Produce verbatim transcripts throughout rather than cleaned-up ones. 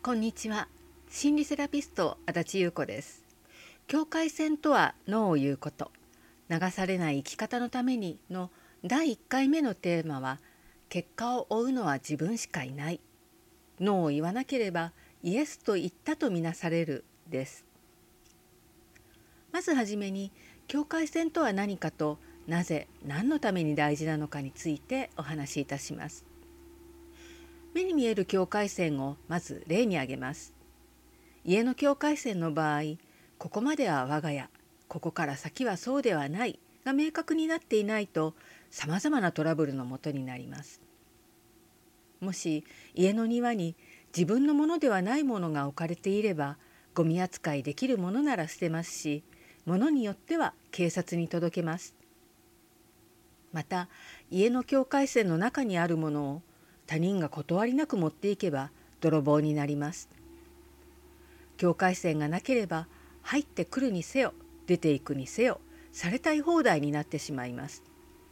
こんにちは。心理セラピスト足立優子です。境界線とはノーを言うこと。流されない生き方のためにのだいいっかいめのテーマは、結果を追うのは自分しかいない。ノーを言わなければイエスと言ったとみなされるです。まずはじめに、境界線とは何かと、なぜ何のために大事なのかについてお話しいたします。目に見える境界線をまず例に挙げます。家の境界線の場合、ここまでは我が家、ここから先はそうではないが明確になっていないと、さまざまなトラブルのもとになります。もし家の庭に自分のものではないものが置かれていれば、ゴミ扱いできるものなら捨てますし、ものによっては警察に届けます。また、家の境界線の中にあるものを他人が断りなく持っていけば泥棒になります。境界線がなければ、入ってくるにせよ出ていくにせよされたい放題になってしまいます。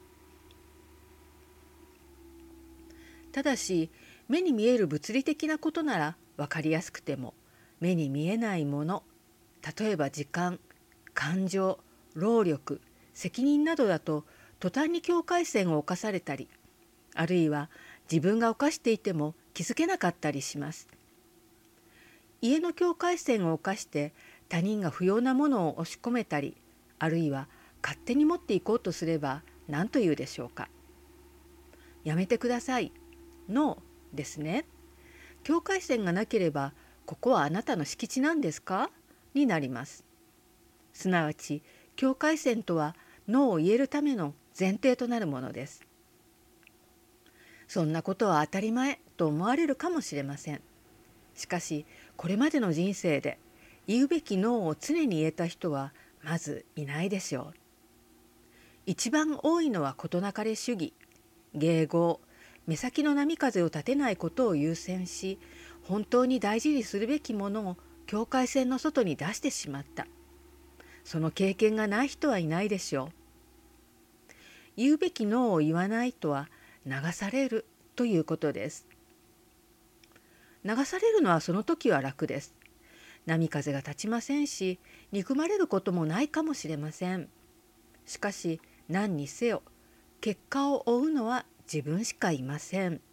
ただし、目に見える物理的なことなら分かりやすくても、目に見えないもの、例えば時間、感情、労力、責任などだと、途端に境界線を侵されたり、あるいは自分が犯していても気づけなかったりします。家の境界線を犯して他人が不要なものを押し込めたり、あるいは勝手に持っていこうとすれば何と言うでしょうか。やめてください。ノーですね。境界線がなければ、ここはあなたの敷地なんですかになります。すなわち、境界線とはノーを言えるための前提となるものです。そんなことは当たり前と思われるかもしれません。しかし、これまでの人生で言うべきノーを常に言えた人はまずいないでしょう。一番多いのは事なかれ主義、迎合、目先の波風を立てないことを優先し、本当に大事にするべきものを境界線の外に出してしまった。その経験がない人はいないでしょう。言うべきノーを言わないとは、流されるということです。流されるのはその時は楽です。波風が立ちませんし、憎まれることもないかもしれません。しかし何にせよ、結果を追うのは自分しかいません。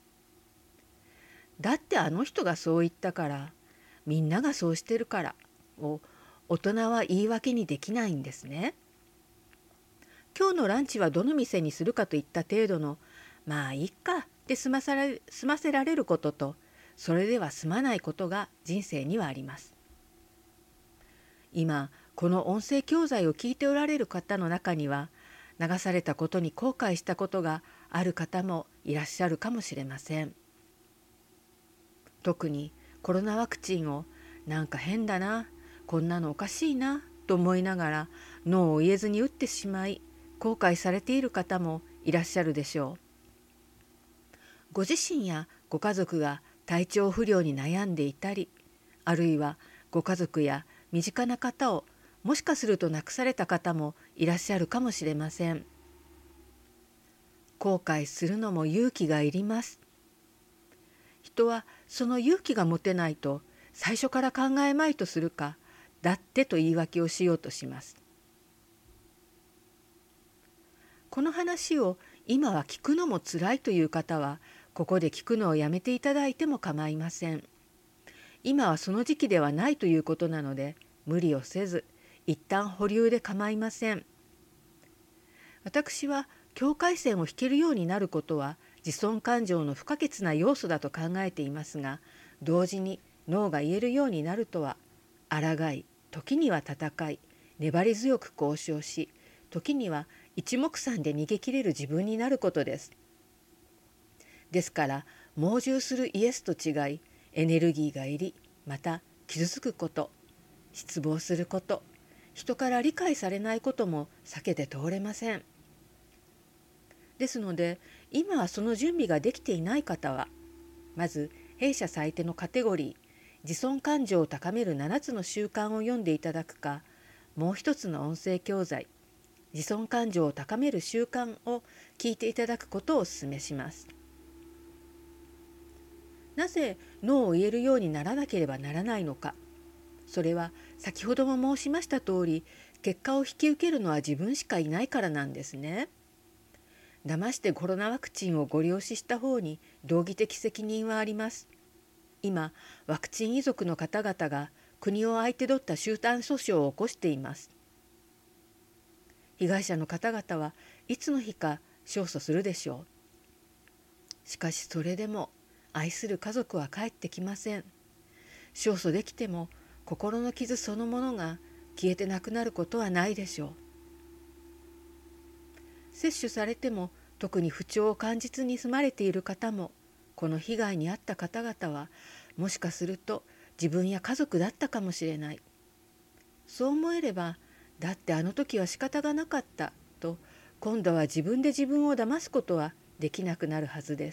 だってあの人がそう言ったから、みんながそうしてるからを大人は言い訳にできないんですね。今日のランチはどの店にするかといった程度のまあいいかで済まされ済ませられることと、それでは済まないことが人生にはあります。今この音声教材を聞いておられる方の中には、流されたことに後悔したことがある方もいらっしゃるかもしれません。特にコロナワクチンをなんか変だな、こんなのおかしいなと思いながらノーを言えずに打ってしまい、後悔されている方もいらっしゃるでしょう。ご自身やご家族が体調不良に悩んでいたり、あるいはご家族や身近な方をもしかすると亡くされた方もいらっしゃるかもしれません。後悔するのも勇気がいります。人はその勇気が持てないと、最初から考えまいとするか、だってと言い訳をしようとします。この話を今は聞くのもつらいという方は、ここで聞くのをやめていただいても構いません。今はその時期ではないということなので、無理をせず、一旦保留で構いません。私は境界線を引けるようになることは自尊感情の不可欠な要素だと考えていますが、同時にノーが言えるようになるとは、抗い、時には戦い、粘り強く交渉し、時には一目散で逃げ切れる自分になることです。ですから猛獣するイエスと違い、エネルギーがいり、また傷つくこと、失望すること、人から理解されないことも避けて通れません。ですので、今はその準備ができていない方は、まず弊社最低のカテゴリー、自尊感情を高めるななつの習慣を読んでいただくか、もう一つの音声教材、自尊感情を高める習慣を聞いていただくことをお勧めします。 なぜノーを言えるようにならなければならないのか。それは先ほども申しました通り、結果を引き受けるのは自分しかいないからなんですね。騙してコロナワクチンをご利用しした方に道義的責任はあります。今、ワクチン遺族の方々が国を相手取った集団訴訟を起こしています。被害者の方々はいつの日か勝訴するでしょう。しかしそれでも愛する家族は帰ってきません。勝訴できても心の傷そのものが消えてなくなることはないでしょう。接種されても特に不調を感じずに済まれている方も、この被害に遭った方々はもしかすると自分や家族だったかもしれない。そう思えれば、だってあの時は仕方がなかったと今度は自分で自分を騙すことはできなくなるはずです。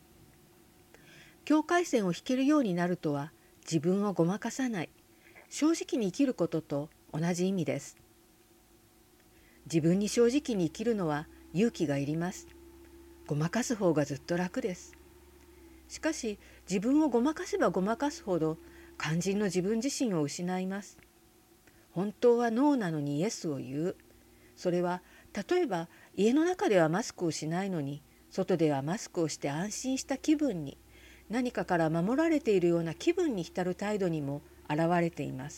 境界線を引けるようになるとは、自分をごまかさない、正直に生きることと同じ意味です。自分に正直に生きるのは勇気がいります。ごまかす方がずっと楽です。しかし自分をごまかせばごまかすほど肝心の自分自身を失います。本当はノーなのにイエスを言う。それは例えば家の中ではマスクをしないのに外ではマスクをして安心した気分に、何かから守られているような気分に浸る態度にも現れています。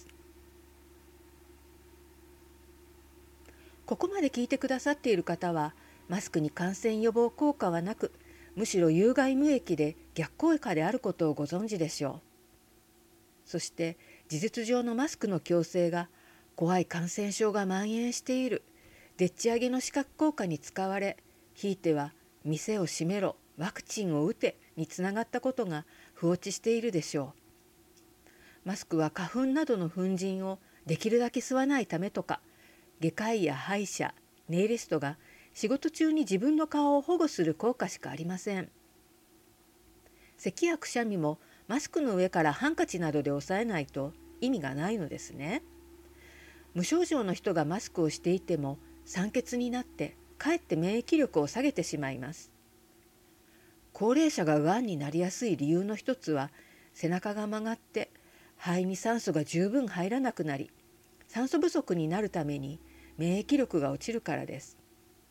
ここまで聞いてくださっている方は、マスクに感染予防効果はなく、むしろ有害無益で逆効果であることをご存知でしょう。そして事実上のマスクの強制が怖い感染症が蔓延している、でっち上げの視覚効果に使われ、ひいては店を閉めろ、ワクチンを打てにつながったことが不落ちしているでしょう。マスクは花粉などの粉塵をできるだけ吸わないためとか、外科医や歯医者、ネイリストが仕事中に自分の顔を保護する効果しかありません。咳やくしゃみもマスクの上からハンカチなどで押さえないと意味がないのですね。無症状の人がマスクをしていても酸欠になってかえって免疫力を下げてしまいます。高齢者ががんになりやすい理由の一つは、背中が曲がって肺に酸素が十分入らなくなり、酸素不足になるために免疫力が落ちるからです。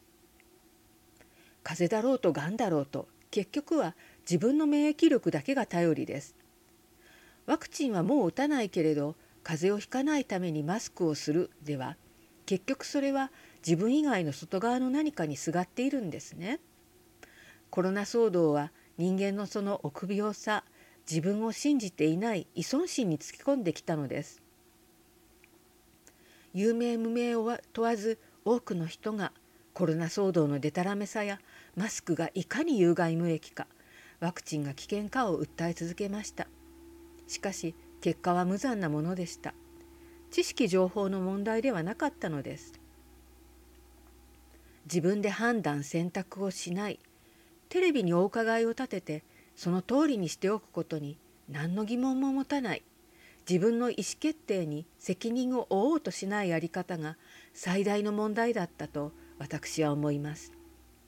風邪だろうとがんだろうと、結局は自分の免疫力だけが頼りです。ワクチンはもう打たないけれど風邪をひかないためにマスクをするでは、結局それは自分以外の外側の何かにすがっているんですね。コロナ騒動は人間のその臆病さ、自分を信じていない依存心に突き込んできたのです。有名無名を問わず多くの人がコロナ騒動のデタラメさやマスクがいかに有害無益か、ワクチンが危険かを訴え続けました。しかし結果は無残なものでした。知識情報の問題ではなかったのです。自分で判断選択をしない、テレビにお伺いを立ててその通りにしておくことに何の疑問も持たない、自分の意思決定に責任を負おうとしないやり方が最大の問題だったと私は思います。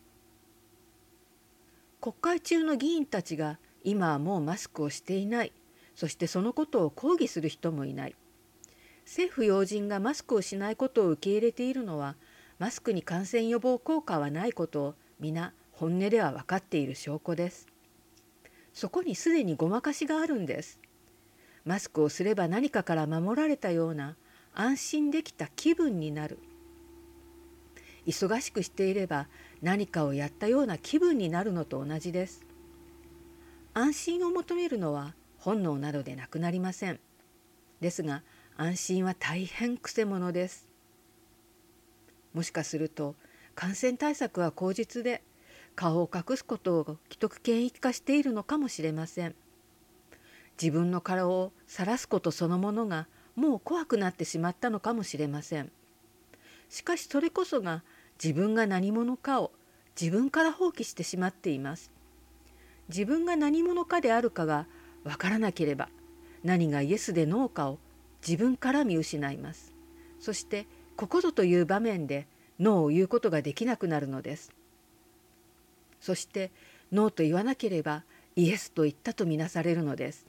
国会中の議員たちが今はもうマスクをしていない、そしてそのことを抗議する人もいない。政府要人がマスクをしないことを受け入れているのは、マスクに感染予防効果はないことを皆本音では分かっている証拠です。そこにすでにごまかしがあるんです。マスクをすれば何かから守られたような安心できた気分になる。忙しくしていれば何かをやったような気分になるのと同じです。安心を求めるのは本能などでなくなりません。ですが安心は大変くせ者です。もしかすると感染対策は口実で顔を隠すことを既得権益化しているのかもしれません。自分の顔を晒すことそのものがもう怖くなってしまったのかもしれません。しかしそれこそが自分が何者かを自分から放棄してしまっています。自分が何者かであるかがわからなければ、何がイエスでノーかを自分から見失います。そしてここぞという場面でノーを言うことができなくなるのです。そしてノーと言わなければイエスと言ったとみなされるのです。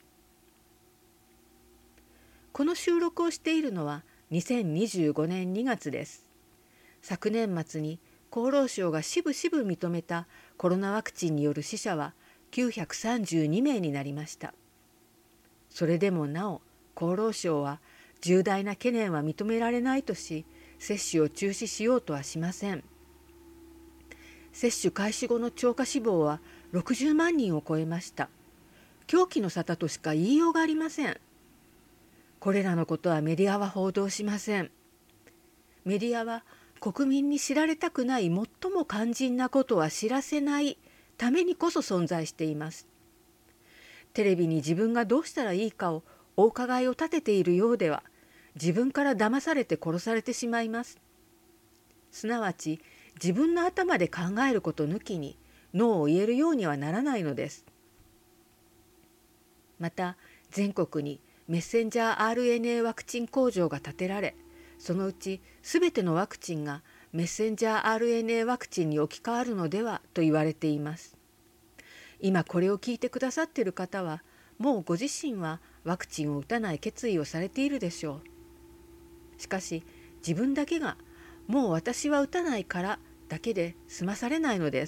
この収録をしているのはにせんにじゅうごねんにがつです。昨年末に厚労省がしぶしぶ認めたコロナワクチンによる死者はきゅうひゃくさんじゅうにめいになりました。それでもなお厚労省は重大な懸念は認められないとし、接種を中止しようとはしません。接種開始後の超過死亡はろくじゅうまんにんを超えました。狂気の沙汰としか言いようがありません。これらのことはメディアは報道しません。メディアは国民に知られたくない最も肝心なことは知らせないためにこそ存在しています。テレビに自分がどうしたらいいかをお伺いを立てているようでは、自分から騙されて殺されてしまいます。すなわち自分の頭で考えること抜きにノーを言えるようにはならないのです。また全国にメッセンジャー アールエヌエー ワクチン工場が建てられ、そのうちすべてのワクチンがメッセンジャー アールエヌエー ワクチンに置き換わるのではと言われています。今これを聞いてくださっている方は、もうご自身はワクチンを打たない決意をされているでしょう。しかし自分だけがもう私は打たないからだけで済まされないのです。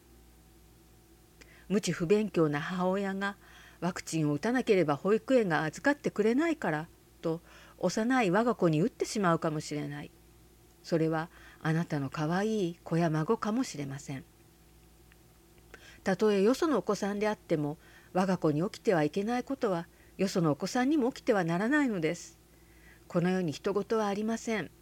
無知不勉強な母親がワクチンを打たなければ保育園が預かってくれないからと幼い我が子に打ってしまうかもしれない。それはあなたのかわいい子や孫かもしれません。たとえよそのお子さんであっても、我が子に起きてはいけないことはよそのお子さんにも起きてはならないのです。この世に人事はありません。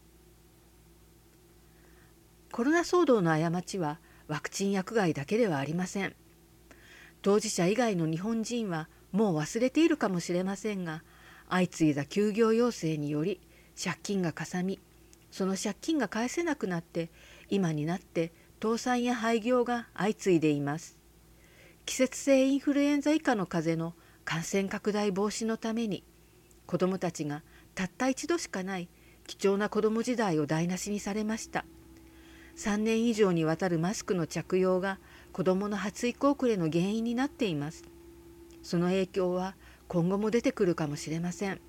コロナ騒動の過ちはワクチン薬害だけではありません。当事者以外の日本人はもう忘れているかもしれませんが、相次いだ休業要請により借金がかさみ、その借金が返せなくなって今になって倒産や廃業が相次いでいます。季節性インフルエンザ以下の風邪の感染拡大防止のために、子どもたちがたった一度しかない貴重な子ども時代を台無しにされました。さんねん以上にわたるマスクの着用が子どもの発育遅れの原因になっています。その影響は今後も出てくるかもしれません。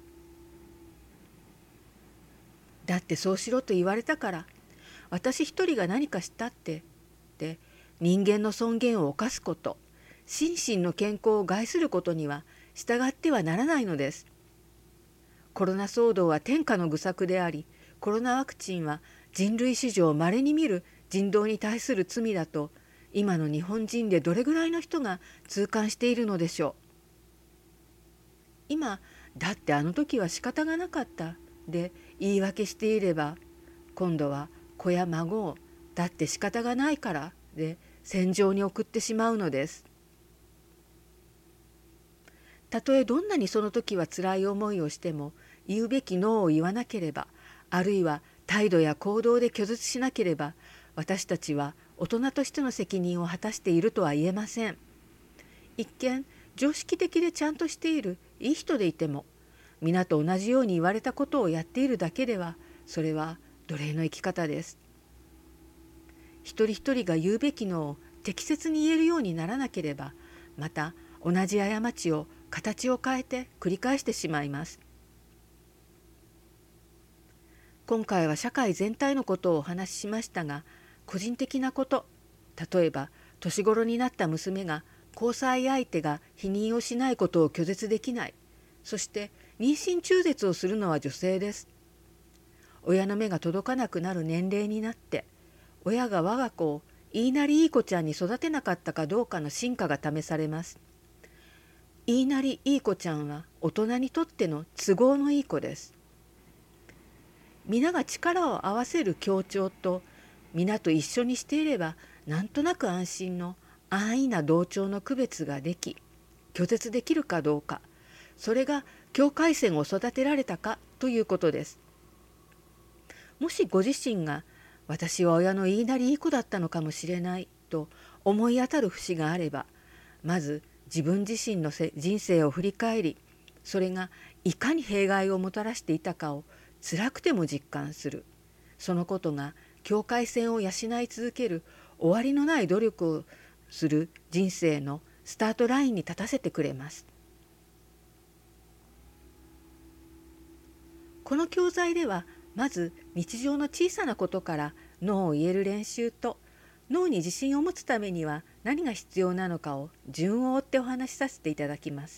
だってそうしろと言われたから、私一人が何かしたってって人間の尊厳を侵すこと、心身の健康を害することには従ってはならないのです。コロナ騒動は天下の愚策であり、コロナワクチンは人類史上稀に見る人道に対する罪だと、今の日本人でどれぐらいの人が痛感しているのでしょう。今、だってあの時は仕方がなかったで言い訳していれば、今度は子や孫をだって仕方がないからで戦場に送ってしまうのです。たとえどんなにその時はつらい思いをしても、言うべきノーを言わなければ、あるいは態度や行動で拒絶しなければ、私たちは大人としての責任を果たしているとは言えません。一見常識的でちゃんとしているいい人でいても、皆と同じように言われたことをやっているだけでは、それは奴隷の生き方です。一人一人が言うべきのを適切に言えるようにならなければ、また同じ過ちを形を変えて繰り返してしまいます。今回は社会全体のことをお話ししましたが、個人的なこと、例えば年頃になった娘が交際相手が避妊をしないことを拒絶できない、そして妊娠中絶をするのは女性です。親の目が届かなくなる年齢になって、親が我が子を言いなりいい子ちゃんに育てなかったかどうかの真価が試されます。言いなりいい子ちゃんは大人にとっての都合のいい子です。皆が力を合わせる協調と、皆と一緒にしていればなんとなく安心の安易な同調の区別ができ、拒絶できるかどうか、それが境界線を育てられたかということです。もしご自身が私は親の言いなりいい子だったのかもしれないと思い当たる節があれば、まず自分自身の人生を振り返り、それがいかに弊害をもたらしていたかを辛くても実感する。そのことが境界線を養い続ける終わりのない努力をする人生のスタートラインに立たせてくれます。この教材ではまず日常の小さなことからノーを言える練習と、ノーに自信を持つためには何が必要なのかを順を追ってお話しさせていただきます。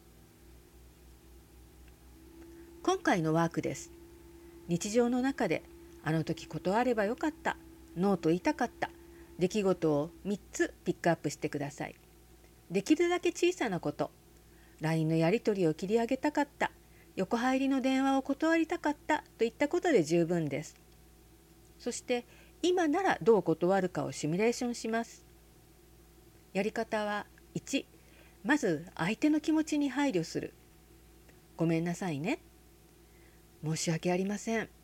今回のワークです。日常の中であの時断ればよかった、ノーと言いたかった出来事をみっつピックアップしてください。できるだけ小さなこと、 ライン のやり取りを切り上げたかった、横入りの電話を断りたかったといったことで十分です。そして今ならどう断るかをシミュレーションします。やり方はいち、まず相手の気持ちに配慮する。ごめんなさいね、申し訳ありません。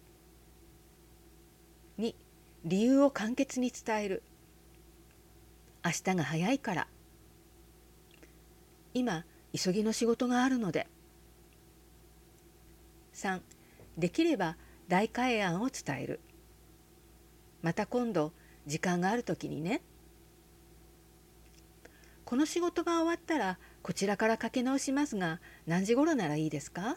に、理由を簡潔に伝える。明日が早いから、今急ぎの仕事があるので。さん、できれば代替え案を伝える。また今度時間があるときにね。この仕事が終わったらこちらからかけ直しますが、何時頃ならいいですか？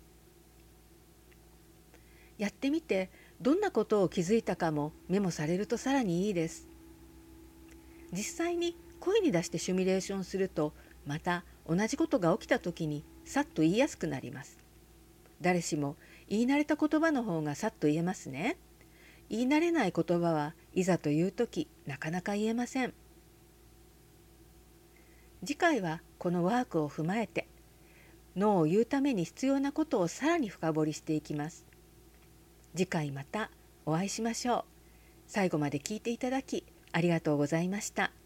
やってみてどんなことを気づいたかもメモされるとさらにいいです。実際に声に出してシミュレーションすると、また同じことが起きた時にさっと言いやすくなります。誰しも言い慣れた言葉の方がさっと言えますね。言い慣れない言葉はいざという時なかなか言えません。次回はこのワークを踏まえて、ノーを言うために必要なことをさらに深掘りしていきます。次回またお会いしましょう。最後まで聞いていただきありがとうございました。